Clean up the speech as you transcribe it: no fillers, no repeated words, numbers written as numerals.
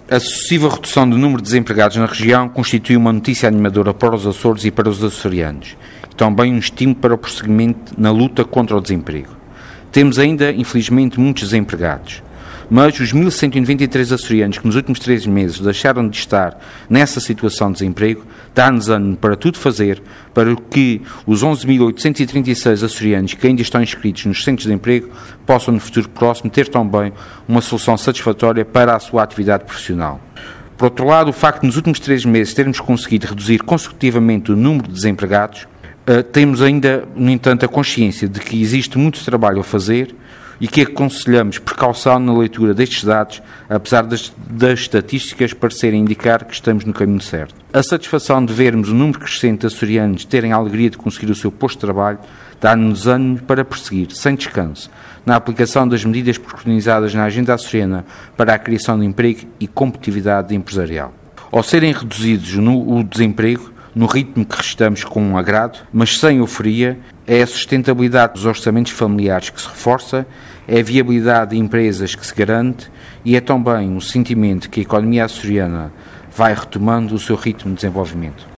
A sucessiva redução do número de desempregados na região constitui uma notícia animadora para os Açores e para os açorianos, e também um estímulo para o prosseguimento na luta contra o desemprego. Temos ainda, infelizmente, muitos desempregados, mas os 1.193 açorianos que nos últimos 3 meses deixaram de estar nessa situação de desemprego dá-nos ânimo para tudo fazer para que os 11.836 açorianos que ainda estão inscritos nos centros de emprego possam no futuro próximo ter também uma solução satisfatória para a sua atividade profissional. Por outro lado, o facto de nos últimos 3 meses termos conseguido reduzir consecutivamente o número de desempregados, temos ainda, no entanto, a consciência de que existe muito trabalho a fazer e que aconselhamos precaução na leitura destes dados, apesar das estatísticas parecerem indicar que estamos no caminho certo. A satisfação de vermos o número crescente de açorianos terem a alegria de conseguir o seu posto de trabalho dá-nos ânimo para prosseguir, sem descanso, na aplicação das medidas preconizadas na agenda açoriana para a criação de emprego e competitividade empresarial. Ao serem reduzidos o desemprego, no ritmo que estamos com um agrado, mas sem euforia, é a sustentabilidade dos orçamentos familiares que se reforça, é a viabilidade de empresas que se garante e é também o sentimento que a economia açoriana vai retomando o seu ritmo de desenvolvimento.